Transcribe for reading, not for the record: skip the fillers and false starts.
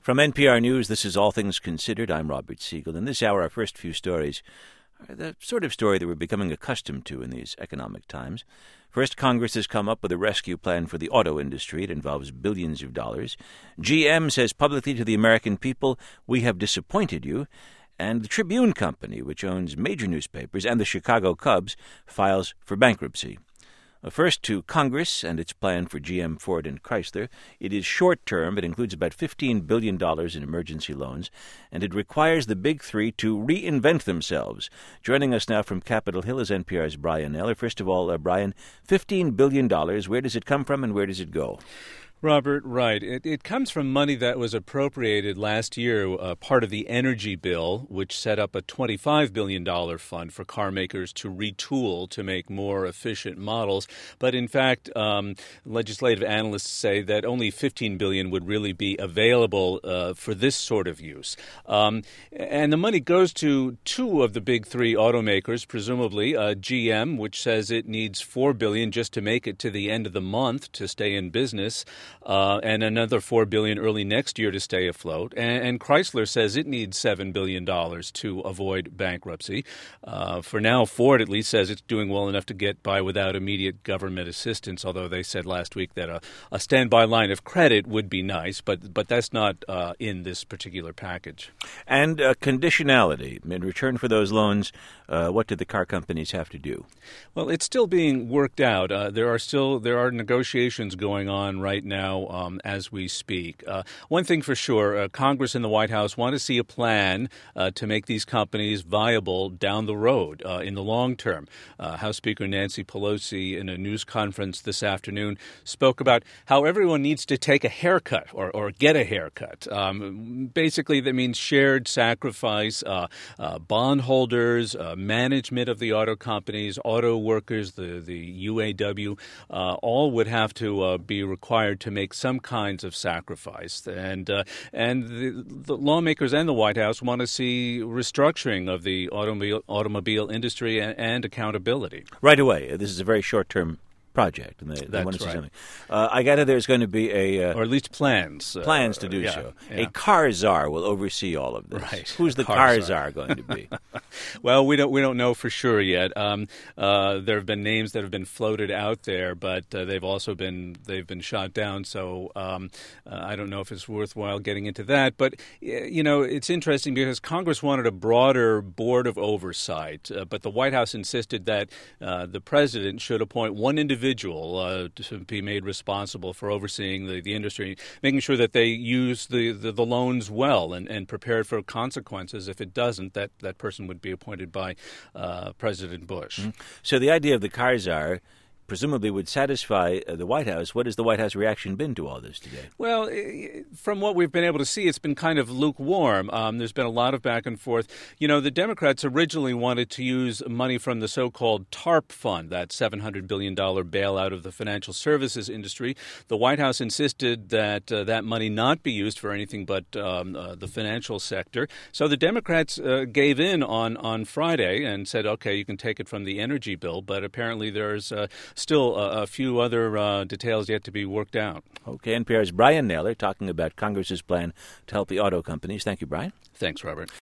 From NPR News, this is All Things Considered. I'm Robert Siegel. In this hour, our first few stories are the sort of story that we're becoming accustomed to in these economic times. First, Congress has come up with a rescue plan for the auto industry. It involves billions of dollars. GM says publicly to the American people, "We have disappointed you." And the Tribune Company, which owns major newspapers, and the Chicago Cubs, files for bankruptcy. First, to Congress and its plan for GM, Ford, and Chrysler. It is short-term. It includes about $15 billion in emergency loans, and it requires the big three to reinvent themselves. Joining us now from Capitol Hill is NPR's Brian Naylor. First of all, Brian, $15 billion, where does it come from and where does it go? Robert, right. It comes from money that was appropriated last year, part of the energy bill, which set up a $25 billion fund for car makers to retool to make more efficient models. But in fact, legislative analysts say that only $15 billion would really be available for this sort of use. And the money goes to two of the big three automakers, presumably GM, which says it needs $4 billion just to make it to the end of the month to stay in business. And another $4 billion early next year to stay afloat. And Chrysler says it needs $7 billion to avoid bankruptcy. For now, Ford at least says it's doing well enough to get by without immediate government assistance, although they said last week that a standby line of credit would be nice, but that's not in this particular package. And conditionality. In return for those loans, what did the car companies have to do? Well, it's still being worked out. There are negotiations going on right now as we speak. One thing for sure, Congress and the White House want to see a plan to make these companies viable down the road in the long term. House Speaker Nancy Pelosi, in a news conference this afternoon, spoke about how everyone needs to take a haircut or get a haircut. Basically, that means shared sacrifice, bondholders, management of the auto companies, auto workers, the UAW, all would have to be required to make some kinds of sacrifice. And the lawmakers and the White House want to see restructuring of the automobile industry and accountability. Right away. This is a very short-term project, and they want to see something. I gather there's going to be or at least plans to do so. Yeah. A car czar will oversee all of this. Right. Who's the car czar going to be? Well, we don't know for sure yet. There have been names that have been floated out there, but they've been shot down. So I don't know if it's worthwhile getting into that. But it's interesting because Congress wanted a broader board of oversight, but the White House insisted that the president should appoint one individual to be made responsible for overseeing the industry, making sure that they use the loans well and prepared for consequences. If it doesn't, that person would be appointed by President Bush. Mm-hmm. So the idea of the car czar presumably would satisfy the White House. What has the White House reaction been to all this today? Well, from what we've been able to see, it's been kind of lukewarm. There's been a lot of back and forth. The Democrats originally wanted to use money from the so-called TARP fund, that $700 billion bailout of the financial services industry. The White House insisted that that money not be used for anything but the financial sector. So the Democrats gave in on Friday and said, okay, you can take it from the energy bill, but apparently there's still a few other details yet to be worked out. Okay, NPR's Brian Naylor talking about Congress's plan to help the auto companies. Thank you, Brian. Thanks, Robert.